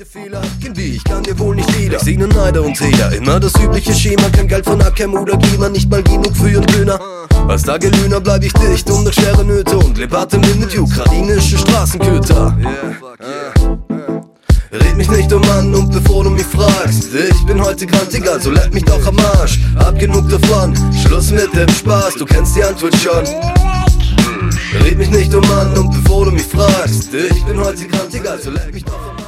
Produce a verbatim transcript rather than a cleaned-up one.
Heute viele Hacken, die ich kann dir wohl nicht wieder. Ich sehe nur Neider und Hater, immer das übliche Schema. Kein Geld von Akem oder Gima, nicht mal genug für ihren Döner. Als Tagelöhner bleib ich dicht und durch schwere Nöte und leb hart im Wind mit ukrainische Straßenköter. Red mich nicht um an und bevor du mich fragst, ich bin heute grantig, also leck mich doch am Arsch. Hab genug davon, Schluss mit dem Spaß, du kennst die Antwort schon. Red mich nicht um an und bevor du mich fragst, ich bin heute grantig, also leck mich doch am Arsch.